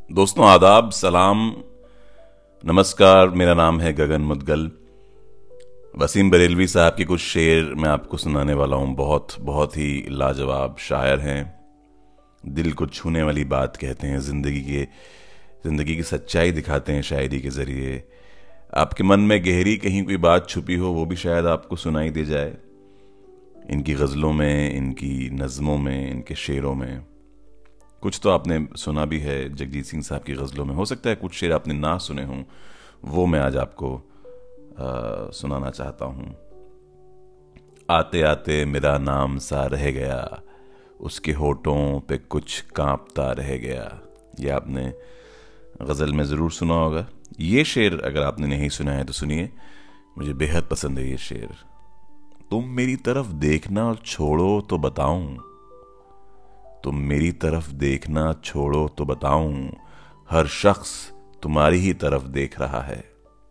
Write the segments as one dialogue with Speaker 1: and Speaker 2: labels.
Speaker 1: दोस्तों आदाब, सलाम, नमस्कार। मेरा नाम है गगन मुदगल। वसीम बरेलवी साहब के कुछ शेर मैं आपको सुनाने वाला हूँ। बहुत बहुत ही लाजवाब शायर हैं। दिल को छूने वाली बात कहते हैं, जिंदगी की सच्चाई दिखाते हैं शायरी के जरिए। आपके मन में गहरी कहीं कोई बात छुपी हो, वो भी शायद आपको सुनाई दे जाए इनकी गज़लों में, इनकी नज़मों में, इनके शेरों में। कुछ तो आपने सुना भी है जगजीत सिंह साहब की गज़लों में। हो सकता है कुछ शेर आपने ना सुने हों, वो मैं आज आपको सुनाना चाहता हूँ। आते आते मेरा नाम सा रह गया, उसके होठों पे कुछ कांपता रह गया। ये आपने गज़ल में ज़रूर सुना होगा। ये शेर अगर आपने नहीं सुना है तो सुनिए, मुझे बेहद पसंद है ये शेर। तुम मेरी तरफ देखना और छोड़ो तो बताऊं, तुम मेरी तरफ देखना छोड़ो तो बताऊं, हर शख्स तुम्हारी ही तरफ देख रहा है।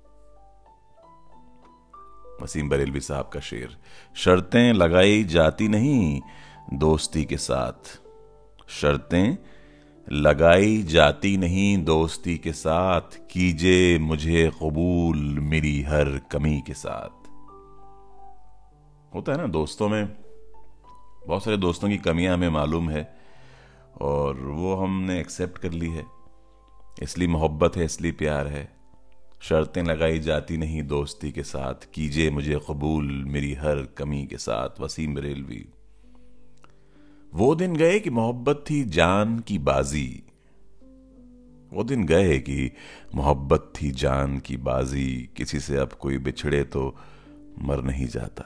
Speaker 1: वसीम बरेलवी साहब का शेर। शर्तें लगाई जाती नहीं दोस्ती के साथ, शर्तें लगाई जाती नहीं दोस्ती के साथ, कीजिए मुझे कबूल मेरी हर कमी के साथ। होता है ना दोस्तों में, बहुत सारे दोस्तों की कमियां हमें मालूम है और वो हमने एक्सेप्ट कर ली है, इसलिए मोहब्बत है, इसलिए प्यार है। शर्तें लगाई जाती नहीं दोस्ती के साथ, कीजिए मुझे कबूल मेरी हर कमी के साथ। वसीम बरेलवी। वो दिन गए कि मोहब्बत थी जान की बाजी, वो दिन गए कि मोहब्बत थी जान की बाजी, किसी से अब कोई बिछड़े तो मर नहीं जाता।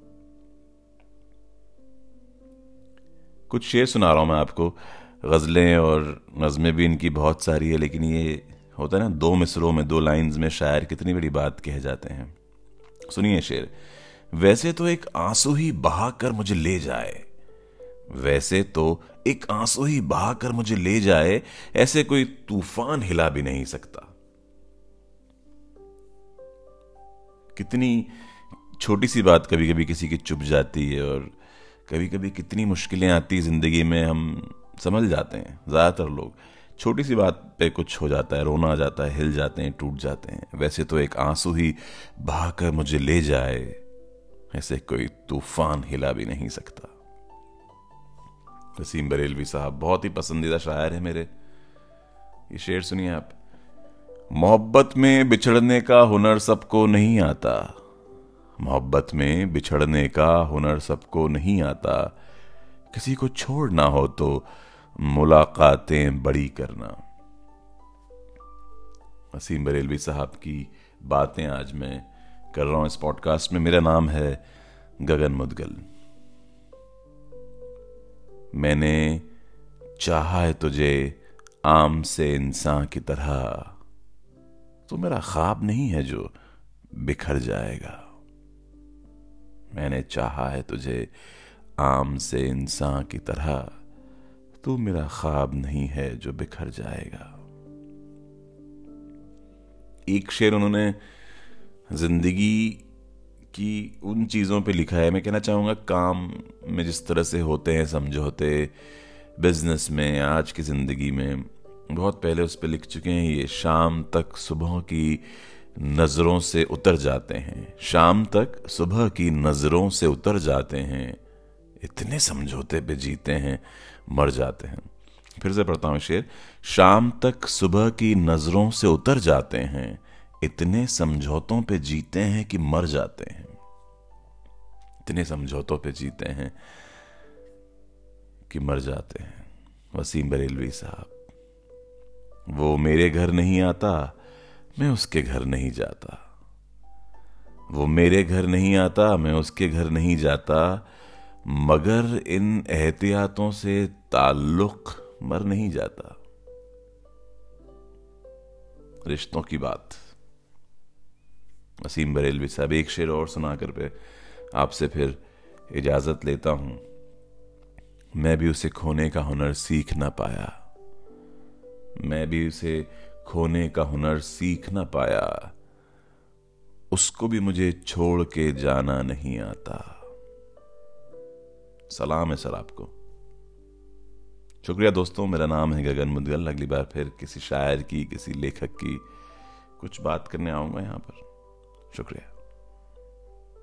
Speaker 1: कुछ शेर सुना रहा हूं मैं आपको। गज़लें और नज़में भी इनकी बहुत सारी है, लेकिन ये होता है ना, दो मिसरों में, दो लाइंस में शायर कितनी बड़ी बात कह जाते हैं। सुनिए शेर। वैसे तो एक आंसू ही बहा कर मुझे ले जाए, वैसे तो एक आंसू ही बहा कर मुझे ले जाए, ऐसे कोई तूफान हिला भी नहीं सकता। कितनी छोटी सी बात कभी कभी किसी की चुभ जाती है, और कभी कभी कितनी मुश्किलें आती जिंदगी में, हम समझ जाते हैं। ज्यादातर लोग छोटी सी बात पे कुछ हो जाता है, रोना आ जाता है, हिल जाते हैं, टूट जाते हैं। वैसे तो एक आंसू ही बहाकर मुझे ले जाए, ऐसे कोई तूफान हिला भी नहीं सकता। वसीम बरेलवी साहब बहुत ही पसंदीदा शायर है मेरे। ये शेर सुनिए आप। मोहब्बत में बिछड़ने का हुनर सबको नहीं आता, मोहब्बत में बिछड़ने का हुनर सबको नहीं आता, किसी को छोड़ना हो तो मुलाकातें बड़ी करना। वसीम बरेलवी साहब की बातें आज मैं कर रहा हूं इस पॉडकास्ट में। मेरा नाम है गगन मुदगल। मैंने चाहा है तुझे आम से इंसान की तरह, तो मेरा ख्वाब नहीं है जो बिखर जाएगा। मैंने चाहा है तुझे आम से इंसान की तरह, तू मेरा ख्वाब नहीं है जो बिखर जाएगा। एक शेर उन्होंने जिंदगी की उन चीज़ों पे लिखा है। मैं कहना चाहूँगा, काम में जिस तरह से होते हैं समझौते, बिजनेस में, आज की ज़िंदगी में, बहुत पहले उस पर लिख चुके हैं। ये शाम तक सुबह की नज़रों से उतर जाते हैं, शाम तक सुबह की नज़रों से उतर जाते हैं, इतने समझौते पे जीते हैं मर जाते हैं। फिर से पढ़ता हूँ शेर। शाम तक सुबह की नज़रों से उतर जाते हैं, इतने समझौतों पे जीते हैं कि मर जाते हैं, इतने समझौतों पे जीते हैं कि मर जाते हैं। वसीम बरेलवी साहब। वो मेरे घर नहीं आता, मैं उसके घर नहीं जाता, वो मेरे घर नहीं आता, मैं उसके घर नहीं जाता, मगर इन एहतियातों से ताल्लुक मर नहीं जाता। रिश्तों की बात। वसीम बरेलवी साहब। एक शेर और सुनाकर पे आपसे फिर इजाजत लेता हूं। मैं भी उसे खोने का हुनर सीख ना पाया, मैं भी उसे खोने का हुनर सीख ना पाया, उसको भी मुझे छोड़ के जाना नहीं आता। सलाम है सर आपको। शुक्रिया दोस्तों, मेरा नाम है गगन मुदगल। अगली बार फिर किसी शायर की, किसी लेखक की कुछ बात करने आऊँगा यहाँ पर। शुक्रिया।